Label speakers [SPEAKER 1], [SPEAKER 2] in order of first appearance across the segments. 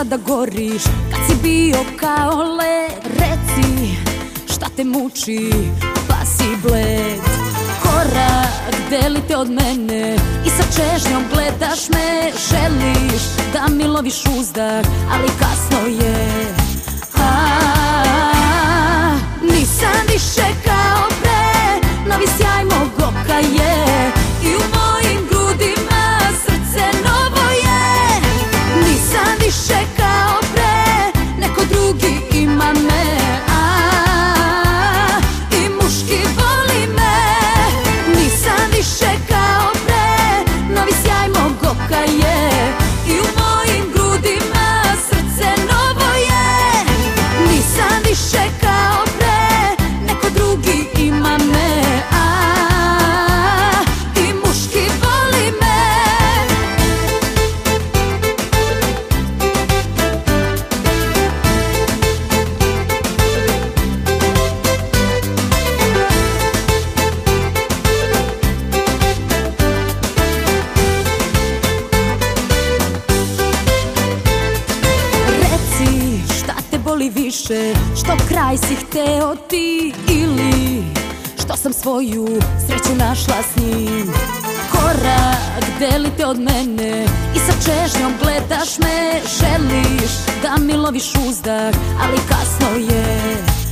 [SPEAKER 1] sada goriš, kad si bio kao led. Reci, šta te muči, pa si bled. Korak delite od mene i sa čežnjom gledaš me. Želiš da mi loviš uzdah, ali kasno je. Nisam više kao pre, novi sjaj mog oka je i u mojim grudima srce novo je. Nisam više kao pre, neko drugi ima me, i muški voli me. Nisam više kao pre, novi sjaj mog oka je i u mojim grudima srce novo je. Nisam više kao pre, neko drugi ima me, i muški voli me. Reci, šta te boli više, što kraj si hteo ti ili što sam svoju sreću našla s njim. Korak delite od mene i sa čežnjom gledaš me. Želiš da mi loviš uzdah, ali kasno je.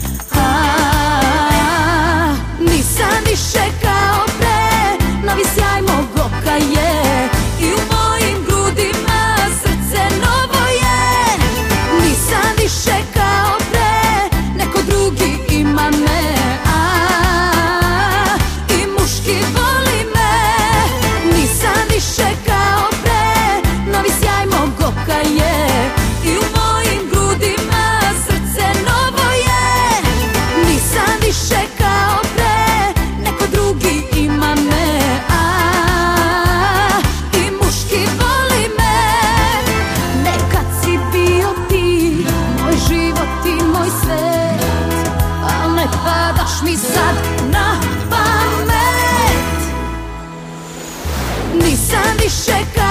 [SPEAKER 1] Nisam više kao pre, novi sjaj mog oka je i u mojim grudima srce novo je. Nisam više kao pre, neko drugi ima me, i muški voli me. Nisam više kao pre, novi sjaj mog oka je i u mojim grudima srce novo je. Nisam više kao pre, neko drugi ima me, i muški voli me. Nekad si bio ti, moj život i moj svet, al ne padaš mi sad na pamet. Nisam više kao